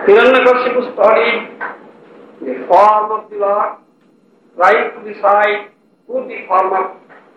Hiranyakashipu studied the form of the Lord, trying to decide who the form of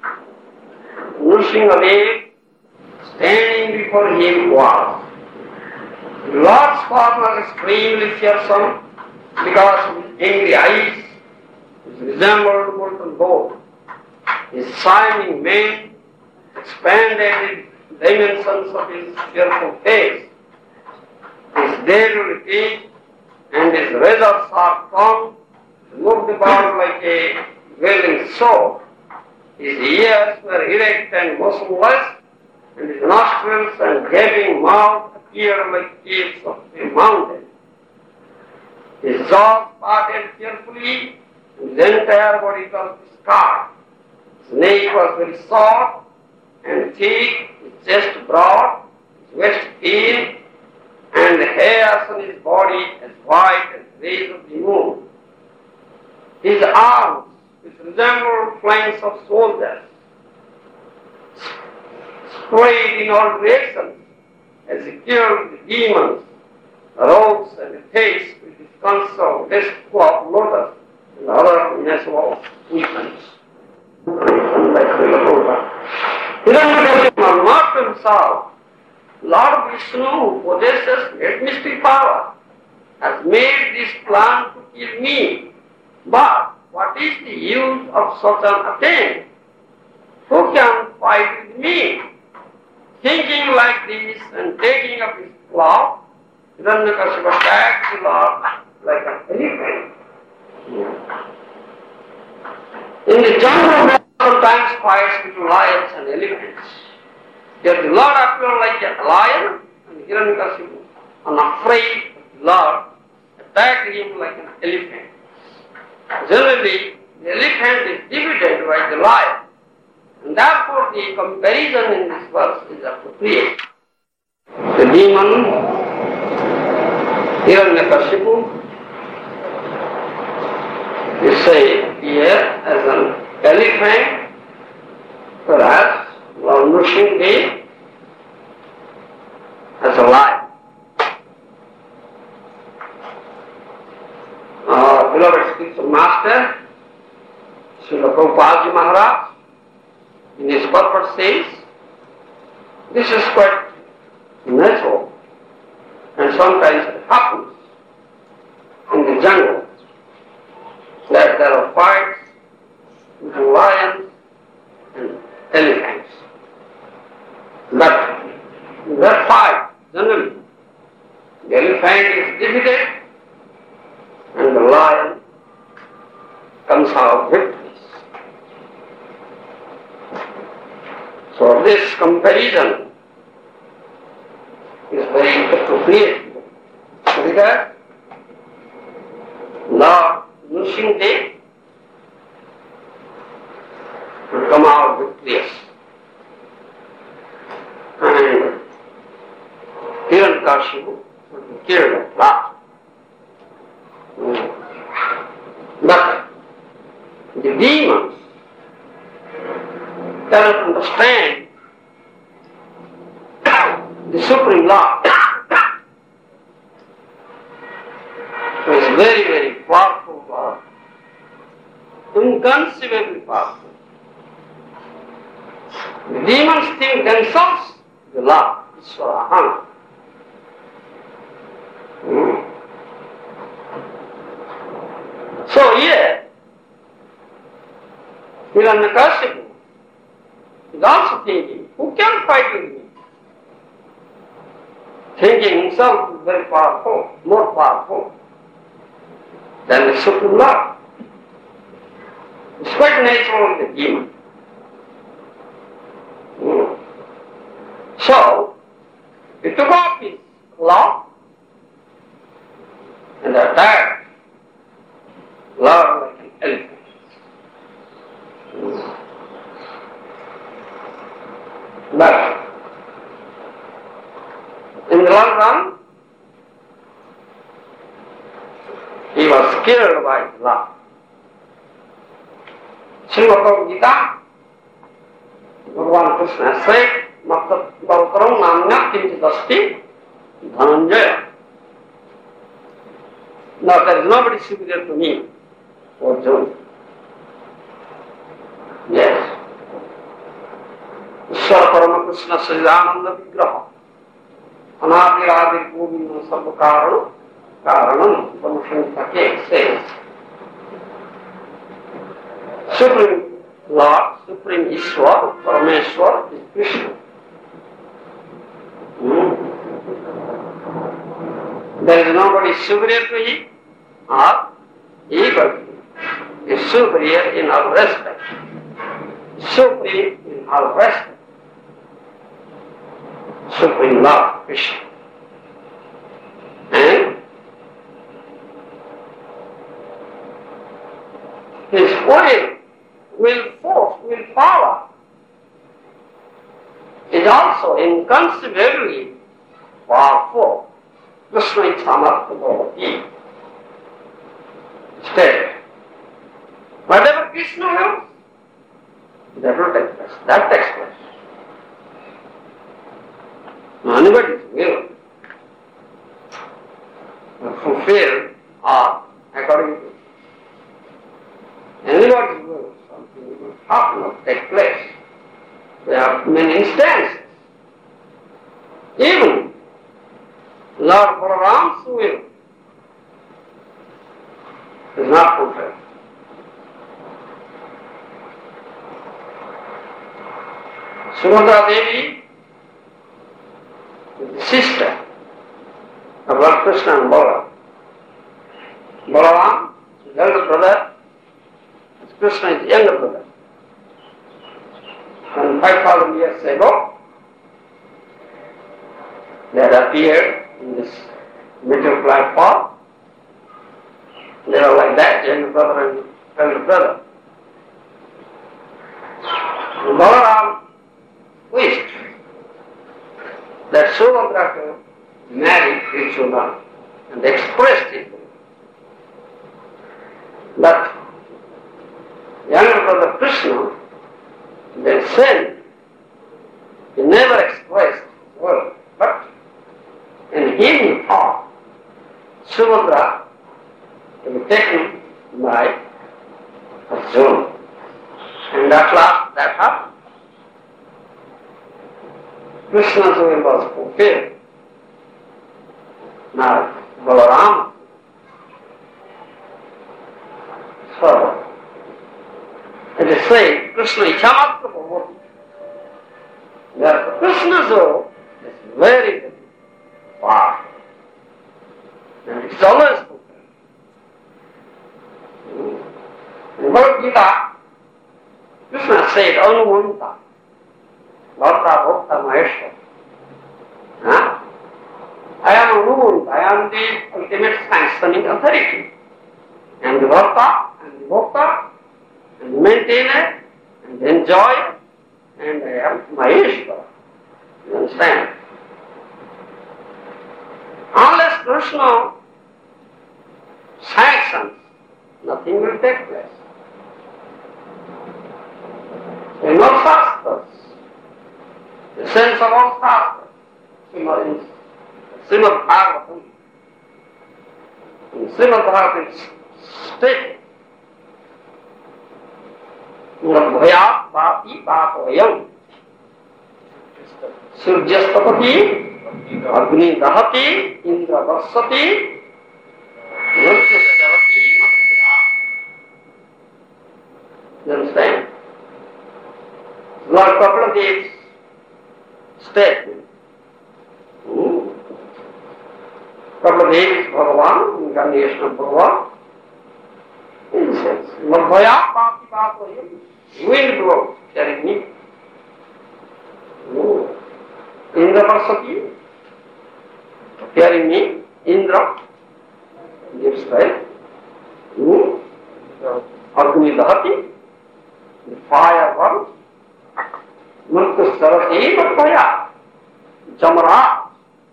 Nrsimhadev standing before him was. The Lord's form was extremely fearsome because of his angry eyes, which resembled molten gold. His shining mane expanded the dimensions of his fearful face. His deadly teeth and his razor-sharp tongue moved about like a wailing sword. His ears were erect and motionless, and his nostrils and gaping mouth appeared like caves of a mountain. His jaws parted carefully, and his entire body was scarred. His neck was very short and thick, his chest broad, his waist thin, and the hairs on his body as white as rays of the moon. His arms, which resembled flanks of soldiers, spread in all directions as he killed the demons, rogues, and the fates with his console, full of lotus, and other miserable weapons. Hiranyakashipu marked himself. Lord Vishnu, who possesses great mystical power, has made this plan to kill me. But what is the use of such an attempt? Who can fight with me? Thinking like this and taking up his club, Hiranyakashipu attacked the Lord like an elephant. In the jungle, sometimes fights between lions and elephants. Here the Lord appeared like a lion, and Hiranyakashipu, unafraid of the Lord, attacked him like an elephant. Generally, the elephant is defeated by the lion, and therefore the comparison in this verse is appropriate. The demon, Hiranyakashipu, is said here as an elephant, perhaps Lord Nrsimhadev as a lion. Beloved spiritual master, Srila Prabhupada Maharaj, in his purport says, this is quite natural, and sometimes it happens in the jungle that there are fights between lions and elephants. But in that fight, generally, the elephant is defeated and the lion comes out victorious. So this comparison is very appropriate. Because Lord Nrsimhadev will come out victorious, and Hiranyakashipu will be killed at last. But the demons cannot understand the Supreme Lord, who is very, very powerful Lord, inconceivably powerful. The demons think themselves the Lord, Isvaraham. So here, Hiranyakashipu is also thinking, who can fight with me? Thinking himself is very powerful, more powerful than the Supreme Lord. It's quite natural in the demon. So, he took off his cloth and attacked Lord like an elephant. But in the long run, he was killed by the Lord. Srimad Bhagavad Gita, Bhagavan Krishna said, Bhavataram namnya kinchit asti dhananjaya. No, there is nobody superior to me, Arjuna. Yes. Ishvara Parama Krishna Sajananda Vigraha Anadiradir Govinda Sarva Karanam Panushantake says Supreme Lord, Supreme Ishwar, Parameshwar is Krishna. There is nobody superior to him or equal. He is superior in all respect. Supreme in all respect. Supreme Lord, Krishna. And his will force, will power is also inconceivably powerful. Krishna is Samartha Bhavati. State. Whatever Krishna wills, that will take place. That takes place. Anybody's will fulfilled or according to anybody's will, something will happen or take place. There are many instances. Even Lord Balaram's will is not fulfilled. Subhadra Devi is the sister of Lord Krishna and Balaram. Balaram is his elder brother, Krishna is the younger brother. And 5,000 years ago, they had appeared in this middle platform. They were like that, younger brother and elder brother. And Balaram wished that Subhadra could marry Arjuna and expressed it. But younger brother Krishna, then said, he never expressed his word, but in him he thought Subhadra to be taken by Arjuna. And at last that happened. Krishna's will was fulfilled. Now Balaram. So it is said, Krishna Ichamatra Bhavati. Therefore, Krishna's will is very, very powerful. And it is always fulfilled. In Bhagavad Gita, Krishna said, Anumanta, Bhakta Bhakta Maheshwar. I am Anumanta, I am the ultimate sanctioning authority. I am the Bhakta, I am the Bhakta, and the maintainer, and the enjoyer, and I am Maheshwar. You understand? Unless Krishna sanctions, nothing will take place. There are no shastras. The sense of all shastras, Srimad Bhagavatam. In Srimad Bhagavatam is stated, Nabhaya Bhati Bhapayam Surjastapati Agni Dahati Indra Varsati Nurchasavati Makya. You understand? Lord Kapila statement. Kapila is Bhagavan, incarnation of Bhagavan. In the sense, Madhvaya Bhakti Bhakti, wind blows, carrying me. Indra Varsati, carrying me. Indra gives life. Agni Dahati, the fire burns. Murtu Sarati Madhvaya, Jamara,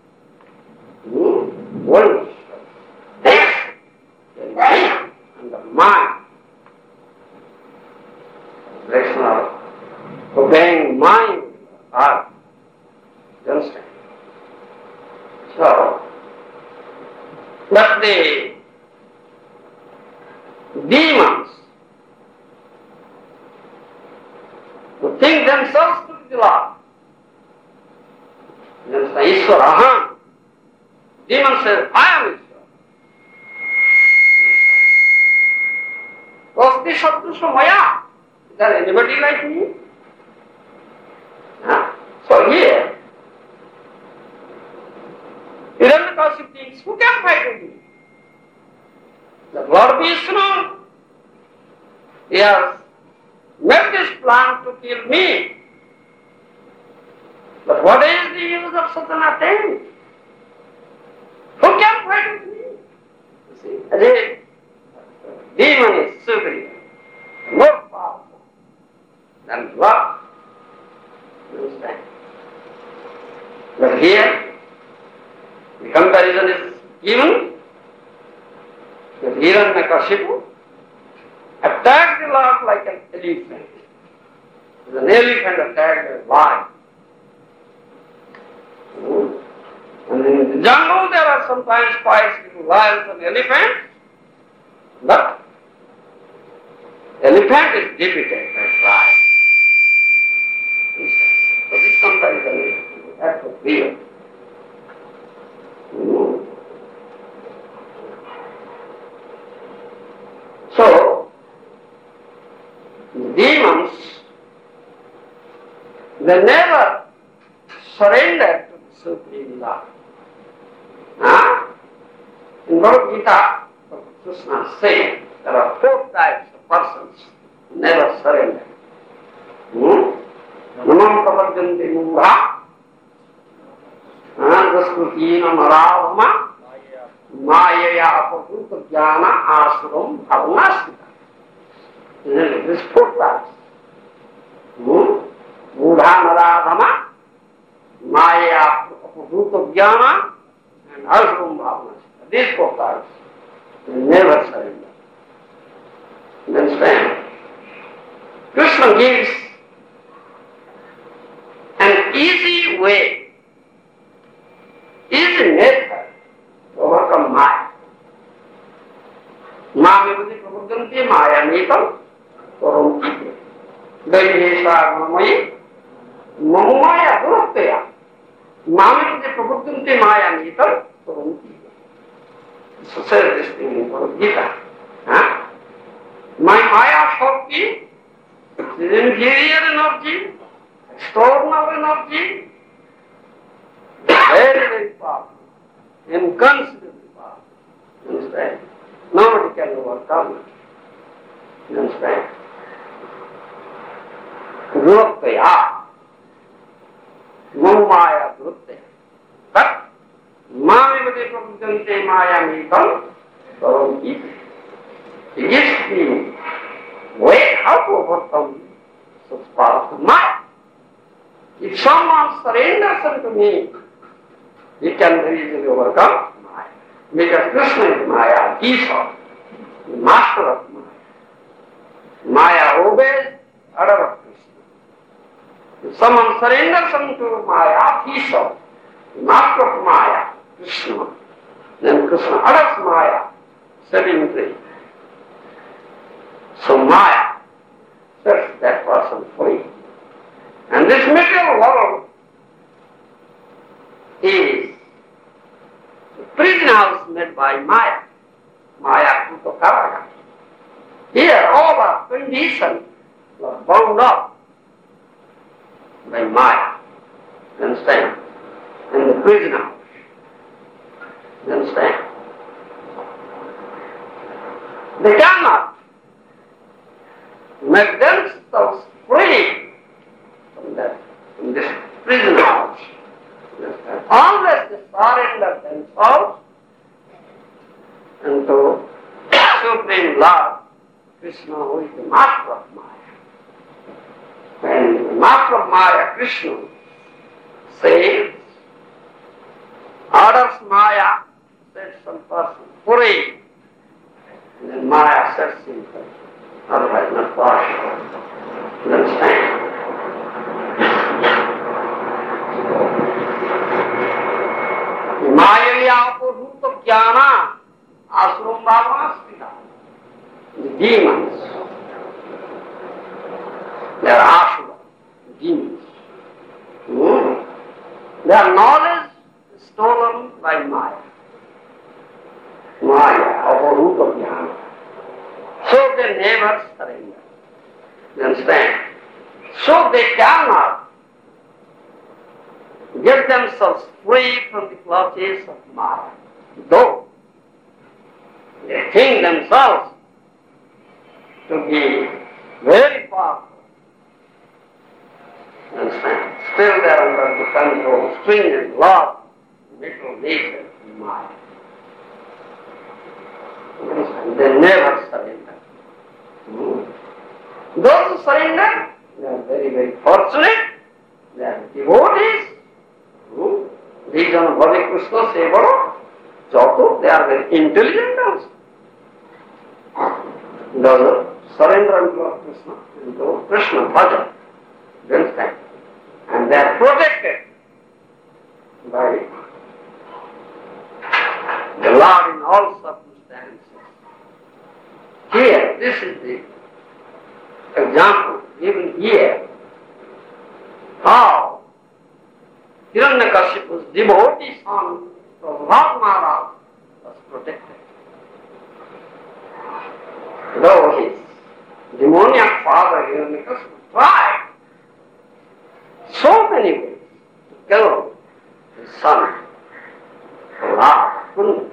wind, death, carrying me. And the mind, rational, obeying mind, heart. You understand? So, but the think themselves to be the Lord. Then Ishvara, Aham. Demon says, I am Ishvara. Vasti Sadrusha Maya. Is there anybody like me? So here, Hiranyakashipu thinks, who can fight with me? The Lord Vishnu, he has made this plan to kill me. But what is the use of such an attempt? Who can fight with me? You see, the demon is superior, more powerful than Lord. You understand? But here, the comparison is given that Hiranyakashipu attacked the Lord like an elephant. An elephant attacked a lion. And in the jungle there are sometimes fights between lions and elephants, but elephant is defeated by lion. So this comparison is appropriate. So, demons, they never surrender to the Supreme Lord. In Bhagavad Gita, Krishna says there are 4 types of persons who never surrender. Namam prapadyanti mudha, daskutina naravama, Mayaya apahuta jnana asuram bhavnastika. This 4 types. Mudha naradhama, Maya apahuta jnana, and asuram bhavnastika. These 4 types. They never surrender. You understand? Krishna gives an easy way, easy method to overcome Maya. Mamivati prabhudanti Maya nitam karanti. Daihesa mamayi mamaya durapteya. Mamivati prabhudanti Maya nitam karanti. So says this thing in Bhagavad Gita. My Maya Shakti is inferior energy, external energy, very, very powerful, inconceivably powerful. You understand? Nobody can overcome it. You understand? Duraptaya. Maya Duraptaya. But Mamivati prabhudanti Maya nitam karanti. It is the way how to overcome such powerful Maya. If someone surrenders unto me, he can easily overcome Maya. Because Krishna is Maya, Isa, the master of Maya. Maya obeys order of Krishna. If someone surrenders unto Maya, Isa, the master of Maya, Krishna, then Krishna orders Maya, set him free. So Maya sets that person free. And this material world is the prison house made by Maya. Maya Kuto Karaga. Here all the conditions are bound up by Maya. You understand? In the prison house. You understand? They cannot make themselves free from this prison house. Unless they surrender themselves into Supreme Lord, Krishna, who is the master of Maya. When the master of Maya, Krishna, says, orders Maya, sets some person free, and then Maya sets him free. Otherwise not possible. You understand? Maya Apurhuta Jnana Asuram Bhavastika. The demons, they are asura. Maya, Avarupa Jnana. So they never surrender. You understand? So they cannot get themselves free from the clutches of Maya. Though they think themselves to be very powerful. You understand? Still they are under the control, stringent law, mental nature of Maya. You understand? They never surrender. Those who surrender, they are very, very fortunate. They are devotees. Reason Hare Krishna Sevaro, Chatur, they are very intelligent also. Those who surrender unto Lord Krishna, into Krishna Bhajan. You understand? And they are protected by the Lord in all circumstances. Here, this is the example given here, how Hiranyakashipu's devotee son, Prahlad Maharaj, was protected. Though his demoniac father Hiranyakashipu tried so many ways to kill his son, Prahlad couldn't.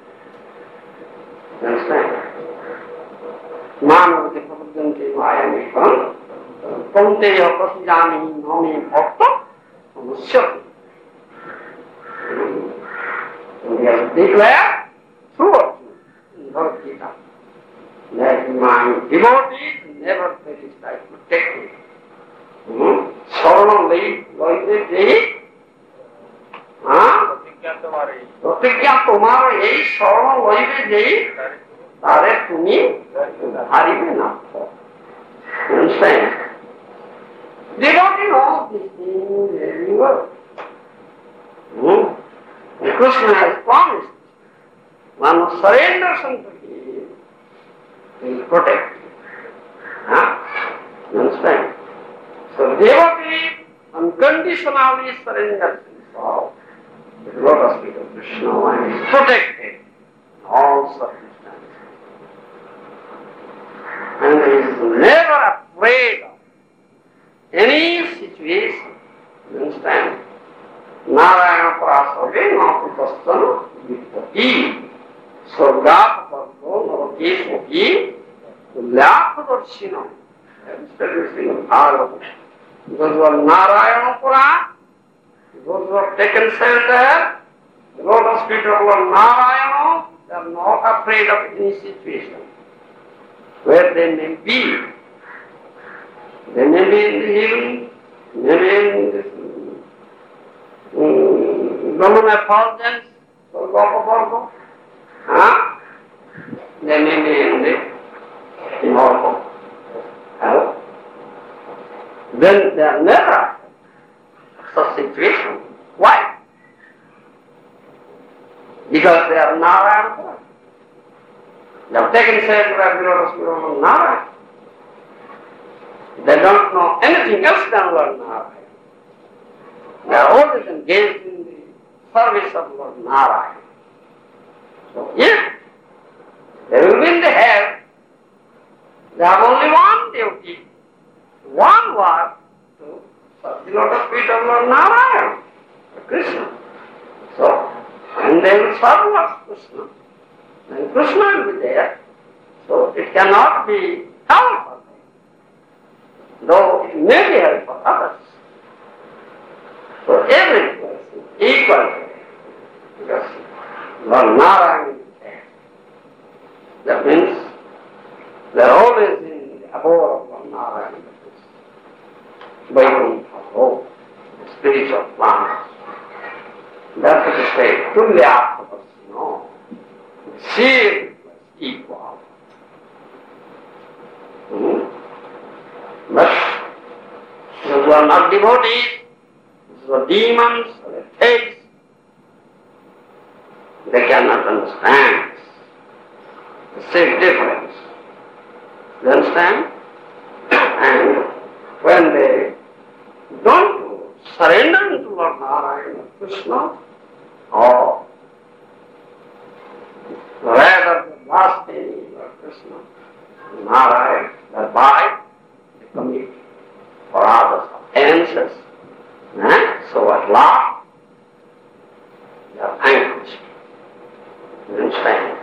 You understand? Manavati Prabhujanti Mayamikam Konteya Prasijami Nami Bhakta Musyati. And he has declared through Arjuna in Bhagavad Gita that my devotees never satisfied, protected. Saranam Loite Jehi Pratigya Tomara Yehi Saranam Loite Jehi Tare Tumi Haribe Na. You understand? They don't know this thing very well. And Krishna has promised, one who surrenders unto him, he will protect him. You understand? So devotee unconditionally surrenders himself to the lotus feet of Krishna and is protected in all circumstances. And he is never afraid of any situation. You understand? Narayana Prasave Naputastana Vittati Sargat Parto Navakeswaki Lyakadarshina. Those who are Narayana Pura, those who have taken shelter, the lotus feet of Lord Narayana, they are not afraid of any situation. Where they may be. They may be in the heaven, they may be in this Brahman effulgence, Sargopa Varga. They may be in the immortal hell. Then they are never such situation. Why? Because they are Narayana. They have taken shelter of the lotus feet of Narayana. They don't know anything else than Lord Narayana. They are always engaged in the service of Lord Narayana. So if they will be in the hell, they have only one duty, one work to serve the lotus feet of Lord Narayana, Krishna. So, and they will serve Lord Krishna. And Krishna will be there. So it cannot be hell for them, though it may be hell for others. So every person equal, because Lord Narayana is there. That means they are always in the abode of Lord Narayana, Vaikuntha, the spiritual planet. That's what they say, Tulyatma, no. See equal. But those who are not devotees, those are demons, or pigs, they cannot understand the same difference. You understand? And when they don't surrender to Lord Narayana, Krishna, or Krishna, Narayana, thereby they commit for others offenses. So at last, they are vanquished. You understand?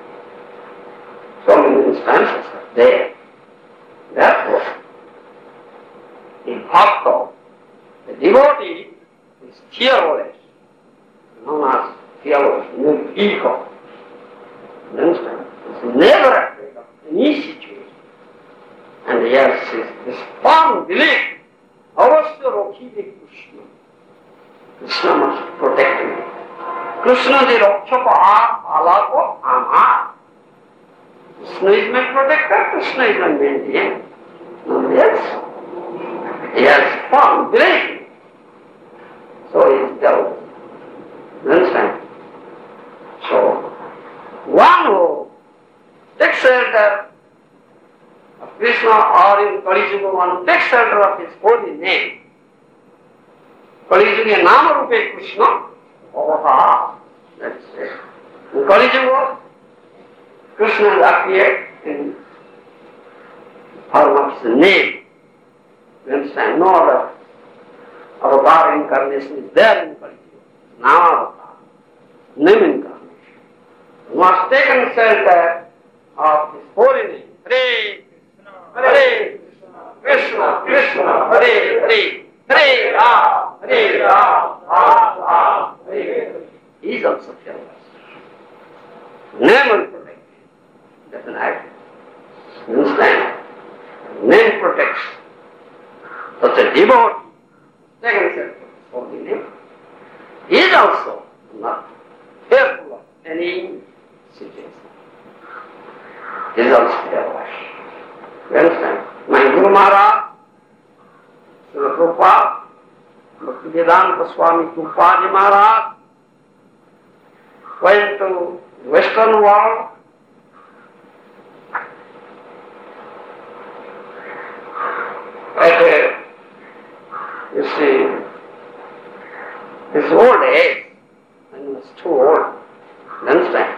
So many instances are there. Therefore, in bhakta, the devotee is fearless, known as fearless, no ego. You understand? He's never afraid of any situation. And he has this firm belief, avasya rakhibe Krishna. Krishna must protect me. Krishna ji rakshaka alako amar. Krishna is my protector, Krishna is my maintainer. Nobody else. He has firm belief. So he is jealous. You understand? So, one who takes shelter of Krishna, or in Kali Yuga, one who takes shelter of his holy name, Kali Yuga Nama Rupe Krishna, that's it. In Kali Yuga, Krishna has appeared in form of his name. You understand? No other avatar incarnation is there in Kali Yuga. Nama avatar, name incarnation. He must take shelter of his holy name. Hare Krishna, Krishna Krishna, Hare Hare, Hare Ram, Hare Ram, Ram Ram, Hare Hare. He is also fearless. Name will protect him. That's an act. You understand? Name protects. Such a devotee, second shelter of his holy name, he is also not fearful of any situation. He is also fearless. You understand? My Guru Maharaj, Srila Prabhupada, Bhaktivedanta Swami Prabhupada Maharaj went to the Western world at you see, his old age, when he was too old. You understand?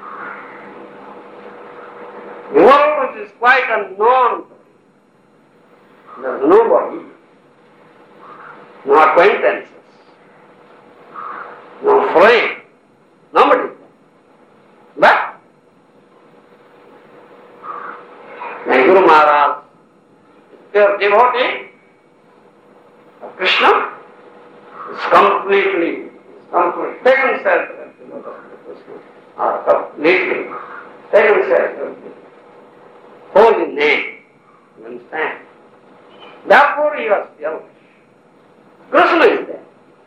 The world is quite unknown. There is nobody, no acquaintances, no friend, nobody. But my Guru Maharaj, pure devotee of Krishna, is completely taken shelter of the Lord of Krishna, or completely taken shelter of the holy name. You understand? Therefore he was fearless. Krishna is there.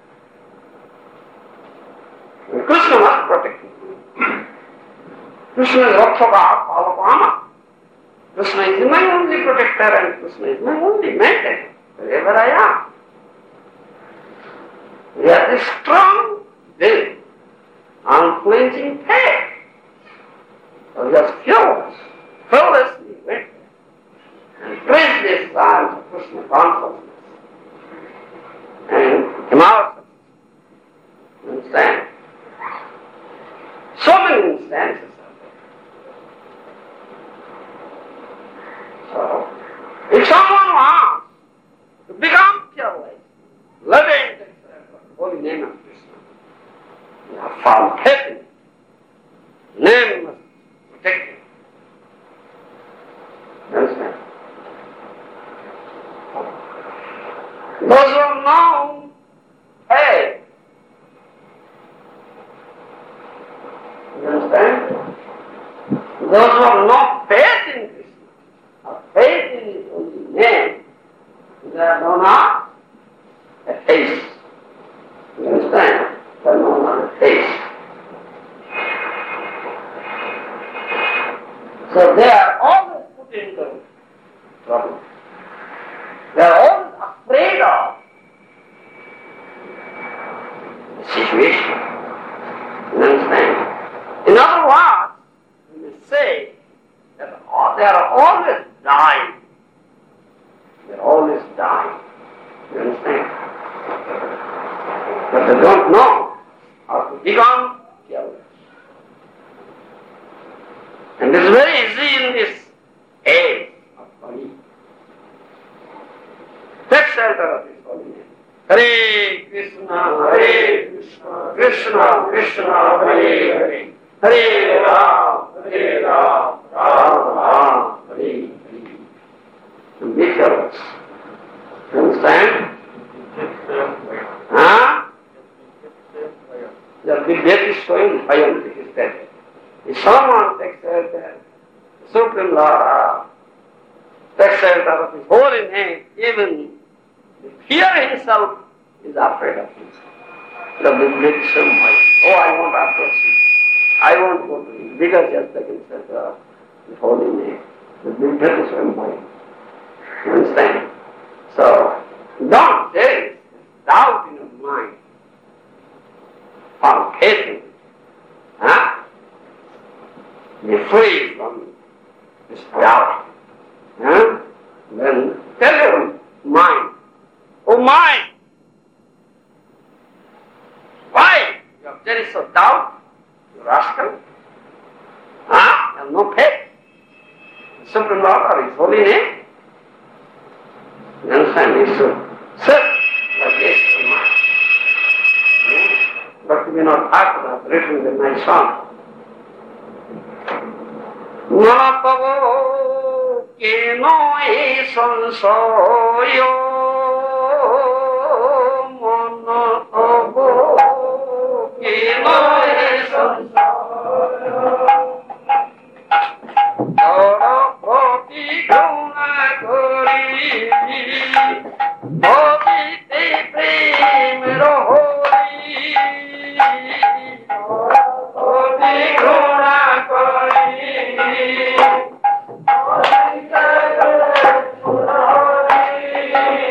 And Krishna must protect him. Krishna is Rakshaka Palapama. Krishna is my only protector and Krishna is my only maintainer wherever I am. We have this strong will, unflinching faith. So he was fearless. Fearlessly went and traced this science of Krishna consciousness and came out. You understand? So many instances are there. So, if someone wants to become fearless, let him take the holy name of Krishna. You have found happiness. Name must protect him. You understand? Those who are known, hey, you understand? Those who have no faith in Krishna, or faith in his holy name, they are known as atheists. You understand? They are known as atheists. So they are always put into trouble. They are always afraid of the situation. You understand? In other words, we may say that they are always dying. They are always dying. You understand? But they don't know how to become fearless. And it is very easy in this age of Kali. Take shelter of His holy name. Hare Krishna, Krishna Krishna, Hare Hare, Hare Ram, Ram Ram, Hare Hare. And be careful. You understand? Huh? The death is showing Bhayam, it is that. If someone takes shelter, the Supreme Lord takes shelter of His holy name, even the fear himself is afraid of him. The death is showing Bhayam. Oh, I won't approach him. I won't go to him because he has taken shelter of His holy name. The death is showing Bhayam. You understand? So, don't there is doubt in your mind. Found faith in it. Huh? Be free from this doubt. Huh? Then tell your mind, oh mind, why you have there is a doubt, you rascal? Huh? You have no faith. The Supreme Lord or His holy name. You understand? You should sit like this in mind. But we not Thakur has written the nice song. Nāpavo keno e sansoyo Nāpavo keno e sansoyo Tara prati guna kari Bhavite prem rohori Prati guna kari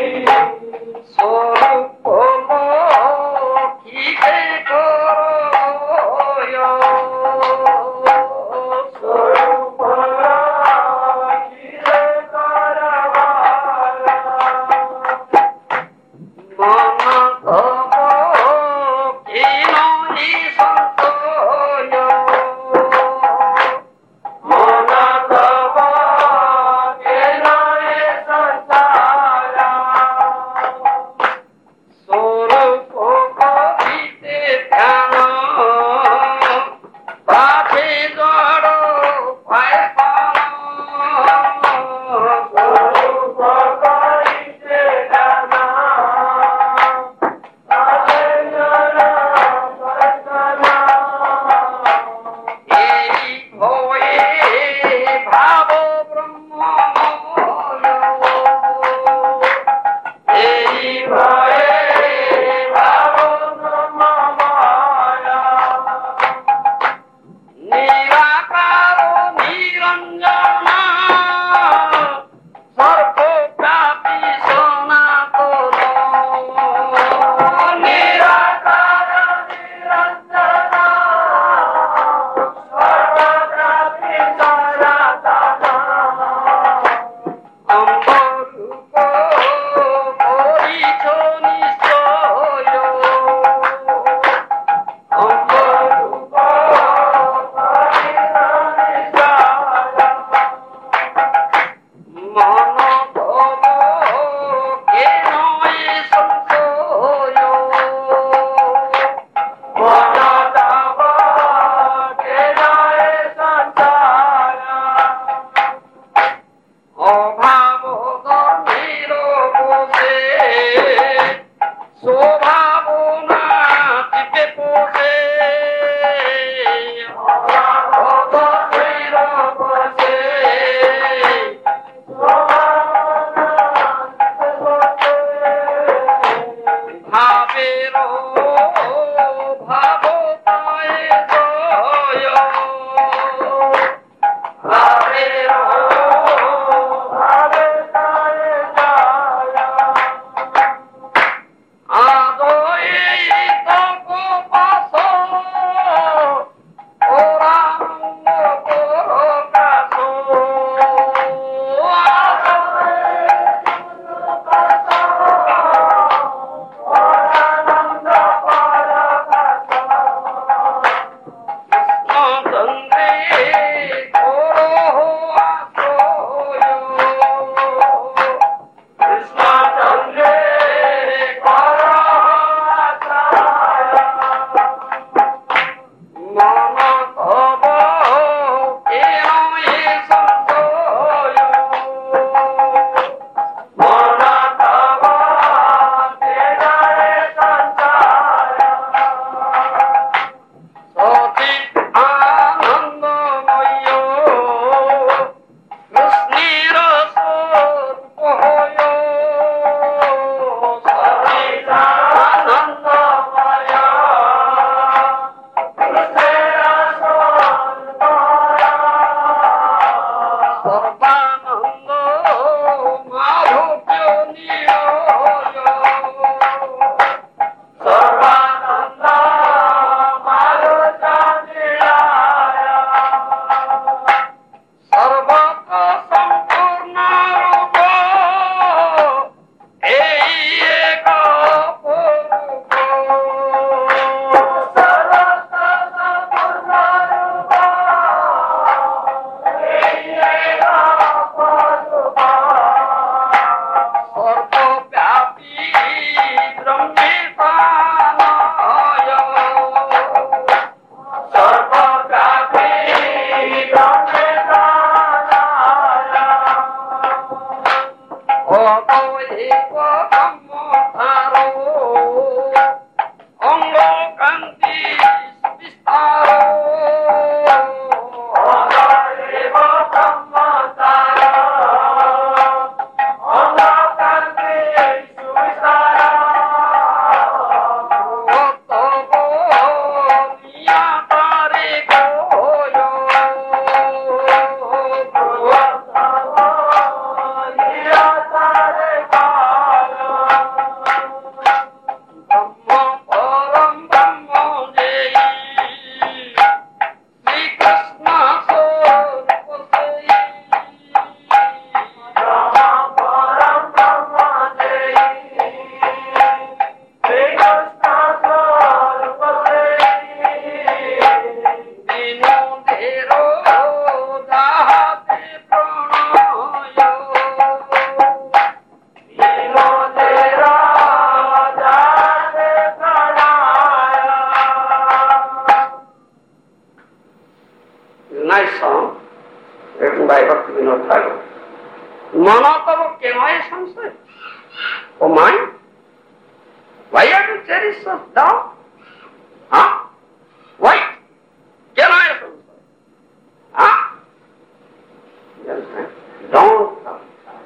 written by Bhaktivinoda Thakur. Manatava kenaya samsaya. Oh mind, why are you cherish such doubt? Huh? Why? Kenaya samsaya. Huh? You understand? Don't come.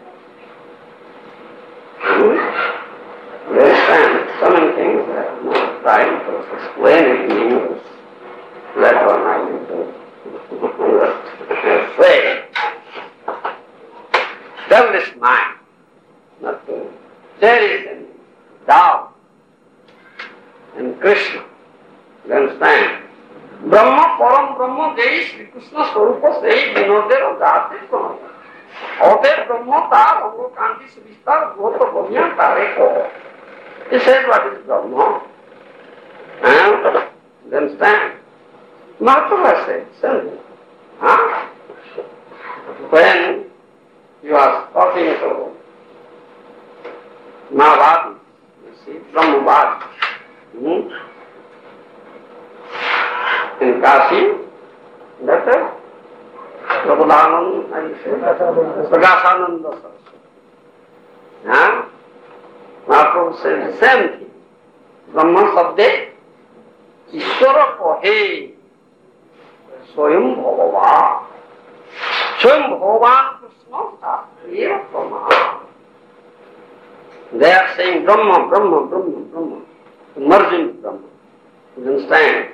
You understand? So many things I have no time to explain it in English. Let one I will say. Tell this mind not to cherish any doubt in Krishna. You understand? Brahma, Param Brahma, Jai Shri Krishna Swarupa, Sei Vinodero Jate Kono. Ote Brahma Tar, Ongo Kanti Svistar, Gota Bhamya Tare Ko. He said what is Brahma. You understand? Mahatma said, simple. Huh? When he was talking to Mahavadi, you see, Brahmavadi, in Kashi, that Prabhudanand, I say, Prakasananda Saraswati. Huh? Mahaprabhu said the same thing. Brahma Sabde, Ishvara Kohe, Swayam Bhagava. Swayam Bhagavan Krishna Satriya Brahma. They are saying Brahma, Brahma, Brahma, Brahma. Merging Brahma. You understand?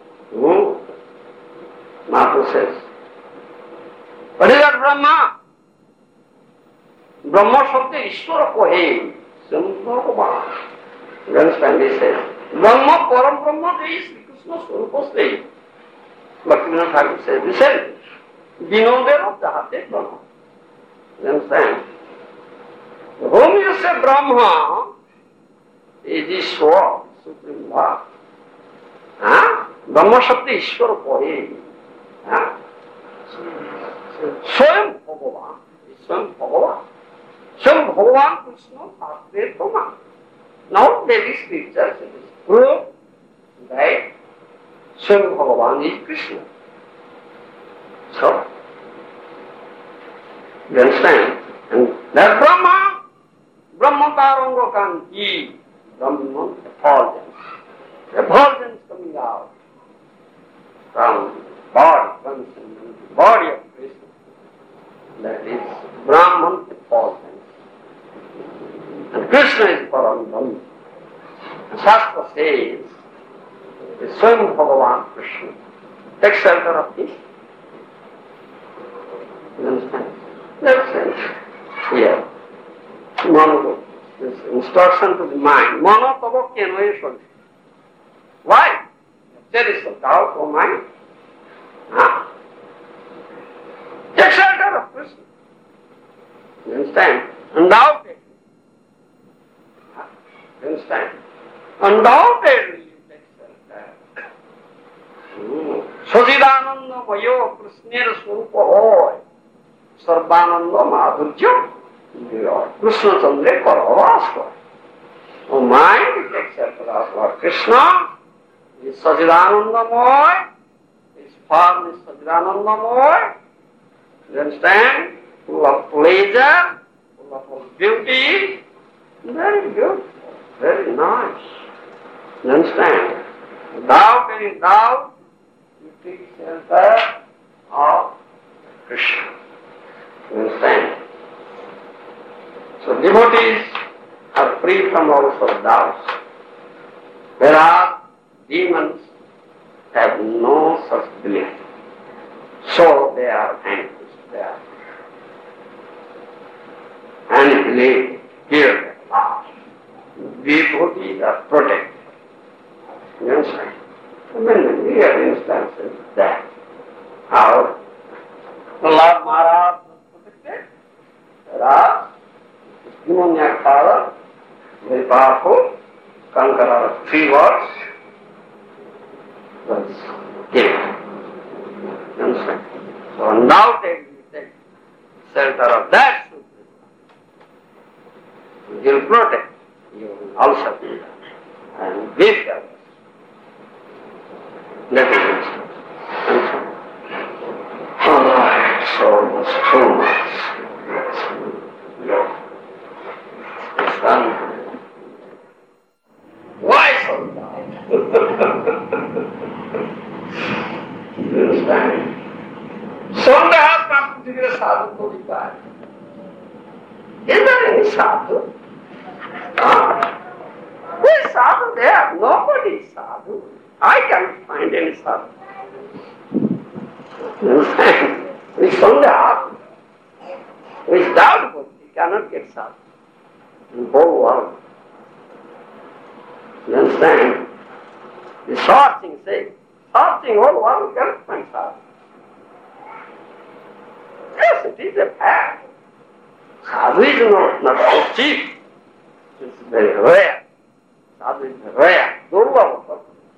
Mahaprabhu says, what is that Brahma? Brahma Sabde Ishvara Kohe, Swayam Bhagavan. You understand? He says, Brahma, Param Brahma, Jai Shri Krishna Swarupa Sei. Bhaktivinoda Thakur says, listen, Vinodero Jahate Brahma. You understand? Whom you say Brahma is Ishwar, Supreme Lord. Huh? Brahma Shakti Ishwar Kohe. Huh? Swayam Bhagavan. Swayam Bhagavan. Swayam Bhagavan Krishna Satriya Brahma. Now there is scriptures, it is proved that Swayam Bhagavan is Krishna. So, you understand? And that Brahma, Brahma Tarango Kanti, Brahman effulgence. Effulgence coming out from the body of Krishna. That is Brahman effulgence. And Krishna is Param Brahma. Shastra says, the Swayam Bhagavan Krishna takes shelter of this. You understand? That's it. Here. Mono, this instruction to the mind. Mono tavo kenvation. Why? There is a doubt of mind. Take shelter of Krishna. You understand? Undoubtedly. You understand? Undoubtedly you take shelter. Sajidananda Mayo Krishnera Swarupa Hoy. Sarvananda Madhurya. Krishna Chandra Karavasva. O mind, it takes shelter of Lord Krishna. Is Sajidananda Moy. His form is Sajidananda Moy. You understand? Full of pleasure, full of beauty. Very beautiful, very nice. You understand? Without any doubt, you take shelter of Krishna. You understand? So devotees are free from all sorts of doubts. Whereas demons have no such belief. So they are anxious. They are annihilated, killed at last. Devotees are protected. You understand? We have instances of that. How Lord Maharaj was protected. Whereas demoniac father, very powerful, conqueror of 3 words, was killed. You understand? So undoubtedly you take shelter of that Supreme. He will protect you also and be fearless. That is it. All right. so much, too much. Why so loud? You understand? Sondha particular sadhu to be bad. Is there any sadhu? Who is sadhu there? Nobody is sadhu. I can't find any sadhu. You understand? With Sondha, with doubtful, he cannot get sadhu in the whole world. You understand? The searching whole world cannot find sadhu. Yes, it is a fact. Sadhu is not so cheap. It is very rare. Sadhu is rare. Durlabha.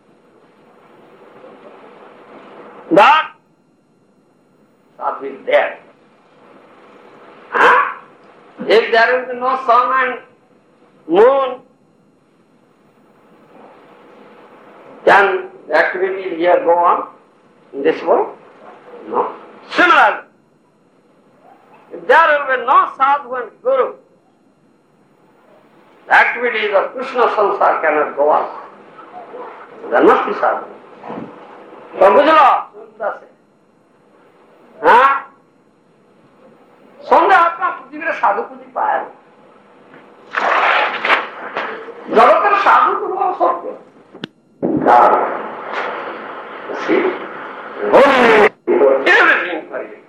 But sadhu is there. Huh? If there will be no sun and moon, can the activities here go on in this world? No. Similarly, if there will be no sadhu and guru, the activities of Krishna samsara cannot go on. There must be sadhu. So Bujala, Buddha said, Sondha apna pruthivire sadhu puji paya. Jagatar sadhu kurva satya. See? Everything for you.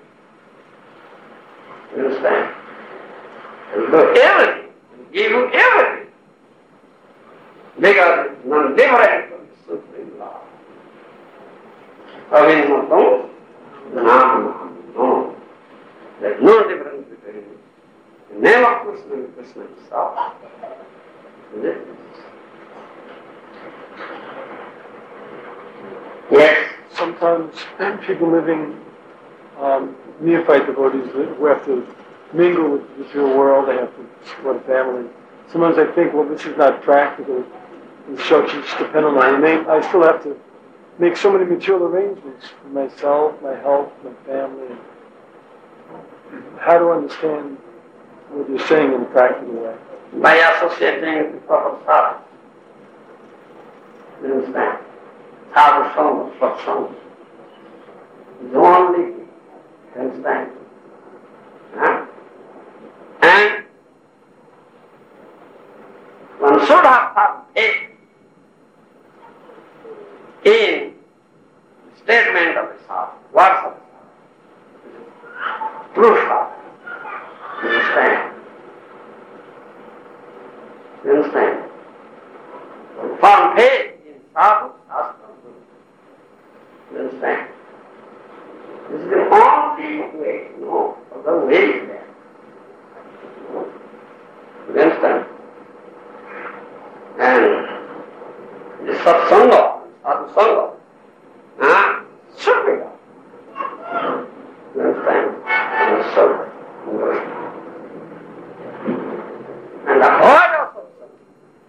You understand? He'll do everything. He'll give you everything. Because it's non-different from the Supreme Lord. Avinmatam, Namam. No. There's no difference between the name of Krishna and Krishna himself. Is it? Yes. Sometimes people living neophyte devotees who have to mingle with the material world, they have to support a family. Sometimes I think, well, this is not practical. Instructions depend on my name. I still have to make so many material arrangements for myself, my health, my family. How to understand what you're saying in a practical way? By associating with the proper sadhu. You understand? Sadhu sangha, satsanga. The only thing. You understand? And one should have faith in the statement of the sadhu, words of the sadhu. True sadhu. You understand? You understand? Firm faith in sadhu, shastra, guru. You understand? This is the only way to know the way is there. You understand? And the satsanga, sadhu sangha, should be done. You understand? And so, and the heart of satsanga.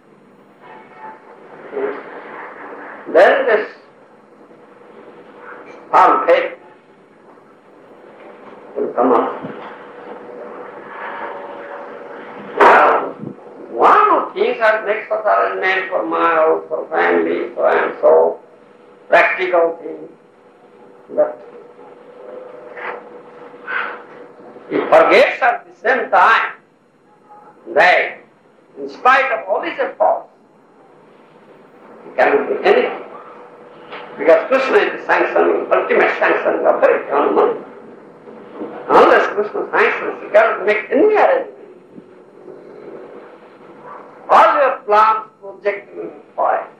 Then this firm faith will come up. Now, one of things that makes us arrangement for my house, for family, so and so, practical things, but he forgets at the same time that in spite of all his efforts, he cannot do anything. Because Krishna is the sanction, ultimate sanction of the eternal. Unless Krishna sanctions, he cannot make any arrangement. All your plans, projects will be spoiled.